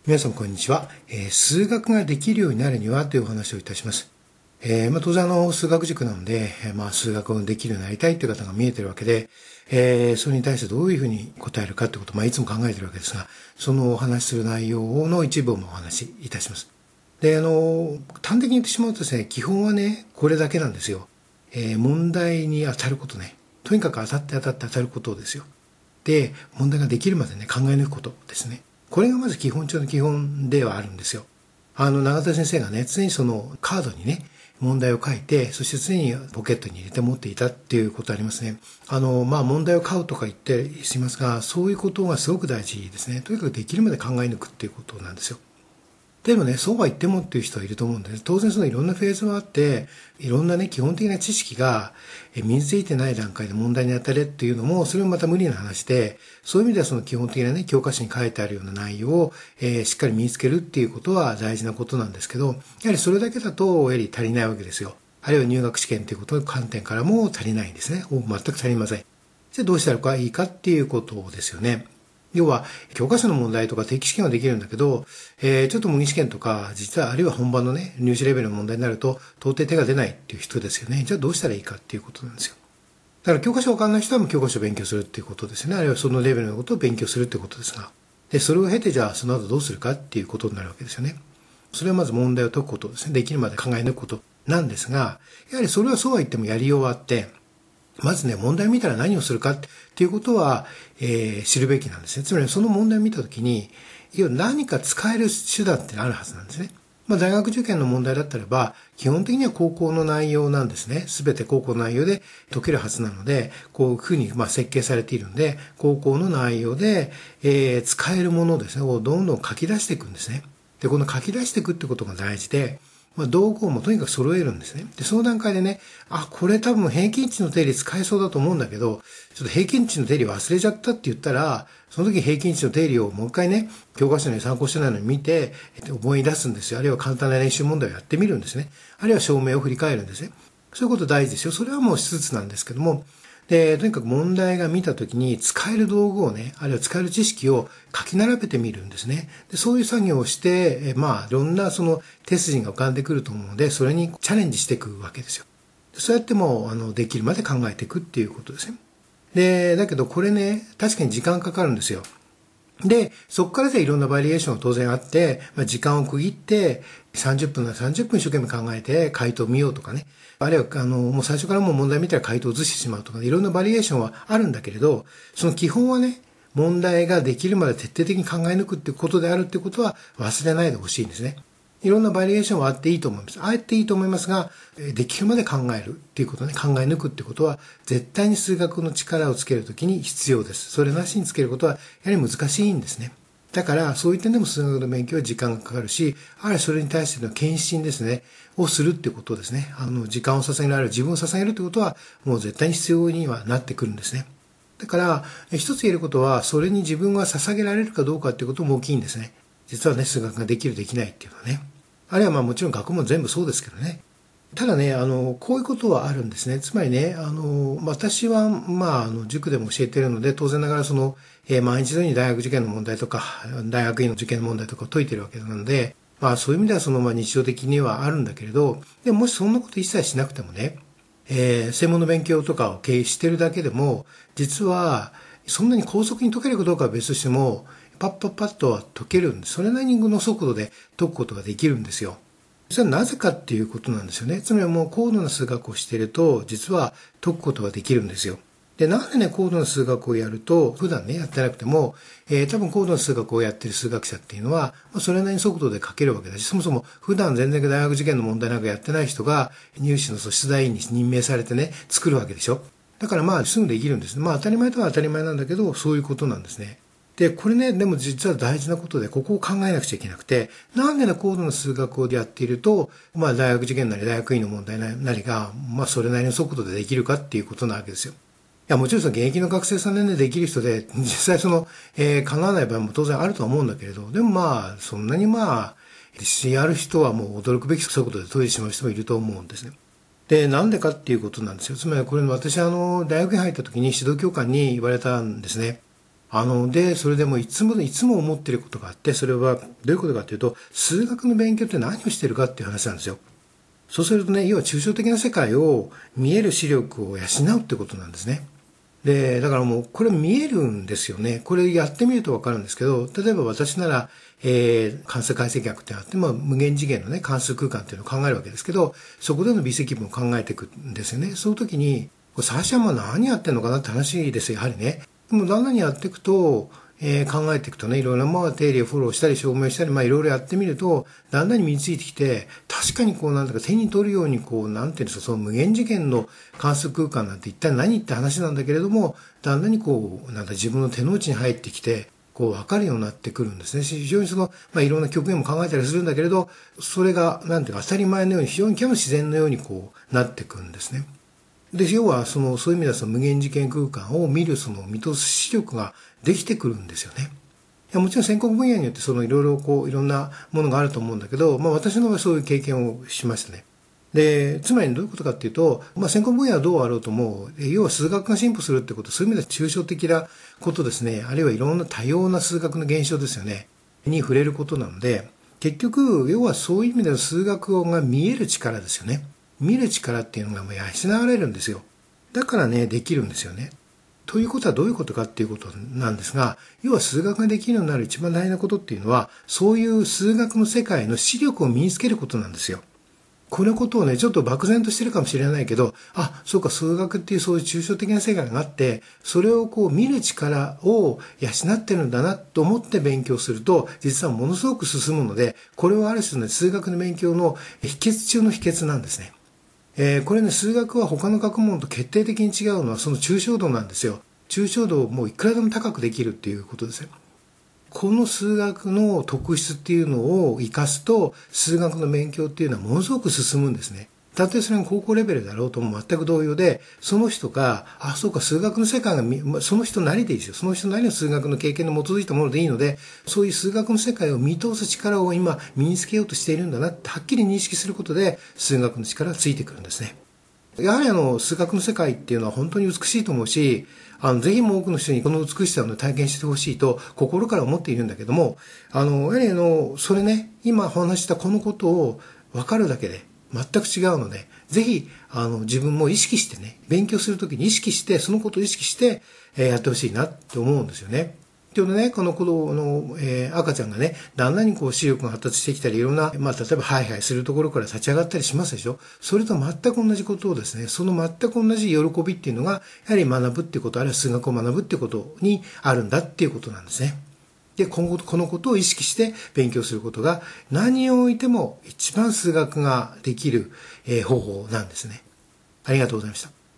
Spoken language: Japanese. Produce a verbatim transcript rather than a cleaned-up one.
皆さんこんにちは、えー、数学ができるようになるにはというお話をいたします。えーまあ、当然あの数学塾なので、えーまあ、数学をできるようになりたいという方が見えているわけで、えー、それに対してどういうふうに答えるかということを、まあ、いつも考えているわけですが、そのお話しする内容の一部をお話しいたします。で、あの端的に言ってしまうとですね、基本はねこれだけなんですよ。えー、問題に当たることね。とにかく当たって当たって当たることですよ。で、問題ができるまでね考え抜くことですね。これがまず基本中の基本ではあるんですよ。あの、永田先生がね、常にそのカードにね、問題を書いて、そして常にポケットに入れて持っていたっていうことありますね。あの、まあ、問題を買うとか言ってしますが、そういうことがすごく大事ですね。とにかくできるまで考え抜くっていうことなんですよ。でもね、そうは言ってもっていう人はいると思うんです。当然そのいろんなフェーズがあって、いろんなね、基本的な知識が身についてない段階で問題に当たれっていうのも、それもまた無理な話で、そういう意味ではその基本的なね、教科書に書いてあるような内容を、えー、しっかり身につけるっていうことは大事なことなんですけど、やはりそれだけだと、やはり足りないわけですよ。あるいは入学試験ということの観点からも足りないんですね。全く足りません。じゃあどうしたらいいかっていうことですよね。要は、教科書の問題とか定期試験はできるんだけど、えー、ちょっと模擬試験とか、実はあるいは本番のね、入試レベルの問題になると、到底手が出ないっていう人ですよね。じゃあどうしたらいいかっていうことなんですよ。だから教科書わかんない人はもう教科書を勉強するっていうことですね。あるいはそのレベルのことを勉強するっていうことですが。で、それを経てじゃあその後どうするかっていうことになるわけですよね。それはまず問題を解くことですね。できるまで考え抜くことなんですが、やはりそれはそうは言ってもやりようはあって、まずね、問題を見たら何をするかっていうことは、えー、知るべきなんですね。つまりその問題を見たときに、要は何か使える手段ってあるはずなんですね。まあ、大学受験の問題だったらば、基本的には高校の内容なんですね。すべて高校の内容で解けるはずなので、こういうふうにまあ設計されているので、高校の内容で、えー、使えるものですね、をどんどん書き出していくんですね。で、この書き出していくってことが大事で、まあ、道具をもとにかく揃えるんですね。で、その段階でね、あ、これ多分平均値の定理使えそうだと思うんだけど、ちょっと平均値の定理忘れちゃったって言ったら、その時平均値の定理をもう一回ね、教科書に参考してないのに見て、思い出すんですよ。あるいは簡単な練習問題をやってみるんですね。あるいは証明を振り返るんですね。そういうこと大事ですよ。それはもうしつつなんですけども、で、とにかく問題が見たときに使える道具をね、あるいは使える知識を書き並べてみるんですね。で、そういう作業をして、まあ、いろんなその手筋が浮かんでくると思うので、それにチャレンジしていくわけですよ。そうやってもう、あの、できるまで考えていくっていうことですね。で、だけどこれね、確かに時間かかるんですよ。で、そこからじゃいろんなバリエーションが当然あって、まあ、時間を区切って、さんじゅっぷんならさんじゅっぷん一生懸命考えて回答を見ようとかね。あるいは、あの、もう最初からもう問題見たら回答を移してしまうとか、いろんなバリエーションはあるんだけれど、その基本はね、問題ができるまで徹底的に考え抜くってことであるってことは忘れないでほしいんですね。いろんなバリエーションはあっていいと思います。あえていいと思いますが、できるまで考えるっていうことね、考え抜くってことは、絶対に数学の力をつけるときに必要です。それなしにつけることは、やはり難しいんですね。だから、そういう点でも数学の勉強は時間がかかるし、あるいはそれに対しての献身ですね、をするってことですね。あの、時間を捧げる、あるいは自分を捧げるってことは、もう絶対に必要にはなってくるんですね。だから、一つ言えることは、それに自分が捧げられるかどうかっていうことも大きいんですね。実はね、数学ができる、できないっていうのはね。あるいはまあもちろん学問全部そうですけどね。ただね、あの、こういうことはあるんですね。つまりね、あの、私は、まあ、あの、塾でも教えているので、当然ながらその、えー、毎日のように大学受験の問題とか、大学院の受験の問題とかを解いているわけなので、まあ、そういう意味ではその、まあ、日常的にはあるんだけれど、でももしそんなこと一切しなくてもね、えー、専門の勉強とかを経営しているだけでも、実は、そんなに高速に解けるかどうかは別としても、パッパッパッとは解けるんです。それなりの速度で解くことができるんですよ。それはなぜかっていうことなんですよね。つまりもう高度な数学をしていると、実は解くことができるんですよ。で、なんでね、高度な数学をやると、普段ね、やってなくても、えー、多分高度な数学をやってる数学者っていうのは、まあ、それなりに速度で書けるわけだし、そもそも普段全然大学受験の問題なんかやってない人が、入試の出題員に任命されてね、作るわけでしょ。だからまあ、すぐできるんですね。まあ、当たり前とは当たり前なんだけど、そういうことなんですね。で、これね、でも実は大事なことで、ここを考えなくちゃいけなくて、なんでね、高度な数学をやっていると、まあ、大学受験なり大学院の問題なりが、まあ、それなりの速度でできるかっていうことなわけですよ。いや、もちろんその現役の学生さんでね、できる人で、実際その、えー、叶わない場合も当然あるとは思うんだけれど、でもまあ、そんなにまあ、自信ある人はもう驚くべき速度で解いてしまう人もいると思うんですね。で、なんでかっていうことなんですよ。つまりこれ私あの、大学に入った時に指導教官に言われたんですね。 あの、で、それでもいつも、いつも思っていることがあって、それはどういうことかというと、数学の勉強って何をしてるかっていう話なんですよ。そうするとね、要は抽象的な世界を見える視力を養うってことなんですね。で、だからもうこれ見えるんですよね。これやってみるとわかるんですけど、例えば私なら、えー、関数解析学ってあって、まあ無限次元のね、関数空間っていうのを考えるわけですけど、そこでの微積分を考えていくんですよね。その時に、最初はまあ何やってんのかなって話ですよ、やはりね。でもだんだんやっていくと、えー、考えていくとね、いろいろなまあ定理をフォローしたり証明したり、まあいろいろやってみると、だんだんに身についてきて、確かにこうなんだか手に取るようにこう、なんていうんですか、その無限次元の関数空間なんて一体何って話なんだけれども、だんだんにこう、なんだ自分の手の内に入ってきて、こう分かるようになってくるんですね。非常にその、まあいろんな局面も考えたりするんだけれど、それが、なんていうか当たり前のように、非常に極めて自然のようにこう、なってくるんですね。で、要は、その、そういう意味ではその無限次元空間を見るその見通す視力ができてくるんですよね。いやもちろん専攻分野によってそのいろいろこう、いろんなものがあると思うんだけど、まあ私の場合はそういう経験をしましたね。で、つまりどういうことかっていうと、まあ専攻分野はどうあろうとも、要は数学が進歩するってこと、そういう意味では抽象的なことですね。あるいはいろんな多様な数学の現象ですよね。に触れることなので、結局、要はそういう意味での数学が見える力ですよね。見る力っていうのがもう養われるんですよ。だからね、できるんですよね。ということはどういうことかっていうことなんですが、要は数学ができるようになる一番大事なことっていうのは、そういう数学の世界の視力を身につけることなんですよ。このことをね、ちょっと漠然としてるかもしれないけど、あ、そうか、数学っていうそういう抽象的な世界があって、それをこう見る力を養ってるんだなと思って勉強すると、実はものすごく進むので、これはある種の数学の勉強の秘訣中の秘訣なんですね。えー、これね、数学は他の学問と決定的に違うのはその抽象度なんですよ。抽象度をもういくらでも高くできるっていうことですよ。この数学の特質っていうのを活かすと、数学の勉強っていうのはものすごく進むんですね。たとえそれが高校レベルだろうとも全く同様で、その人が、あ、そうか、数学の世界が、その人なりでいいですよ。その人なりの数学の経験に基づいたものでいいので、そういう数学の世界を見通す力を今身につけようとしているんだなってはっきり認識することで、数学の力がついてくるんですね。やはりあの、数学の世界っていうのは本当に美しいと思うし、あの、ぜひも多くの人にこの美しさを体験してほしいと心から思っているんだけども、あの、やはりあの、それね、今お話したこのことを分かるだけで全く違うので、ぜひ、あの、自分も意識してね、勉強するときに意識して、そのことを意識して、えー、やってほしいなって思うんですよね。というのね、この子供の、えー、赤ちゃんがね、だんだんにこう視力が発達してきたり、いろんな、まあ、例えばハイハイするところから立ち上がったりしますでしょ。それと全く同じことをですね、その全く同じ喜びっていうのが、やはり学ぶっていうこと、あるいは数学を学ぶっていうことにあるんだっていうことなんですね。で、今後、このことを意識して勉強することが、何をおいても一番数学ができる、えー、方法なんですね。ありがとうございました。